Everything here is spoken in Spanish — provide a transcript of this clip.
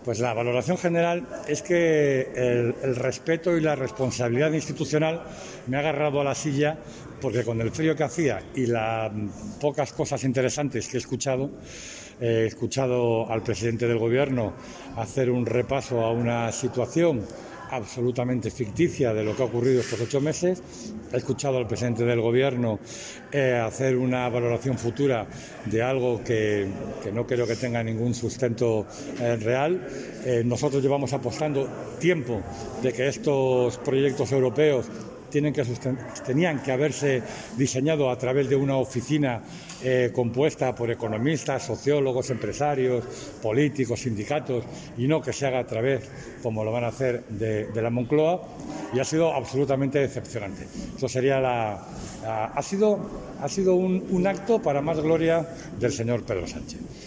Pues la valoración general es que el respeto y la responsabilidad institucional me ha agarrado a la silla, porque con el frío que hacía y las pocas cosas interesantes que he escuchado al presidente del Gobierno hacer un repaso a una situación absolutamente ficticia de lo que ha ocurrido estos 8 meses. He escuchado al presidente del Gobierno hacer una valoración futura de algo que no creo que tenga ningún sustento real. Nosotros llevamos apostando tiempo de que estos proyectos europeos tenían que haberse diseñado a través de una oficina compuesta por economistas, sociólogos, empresarios, políticos, sindicatos, y no que se haga a través, como lo van a hacer, de la Moncloa, y ha sido absolutamente decepcionante. Eso sería ha sido un acto para más gloria del señor Pedro Sánchez.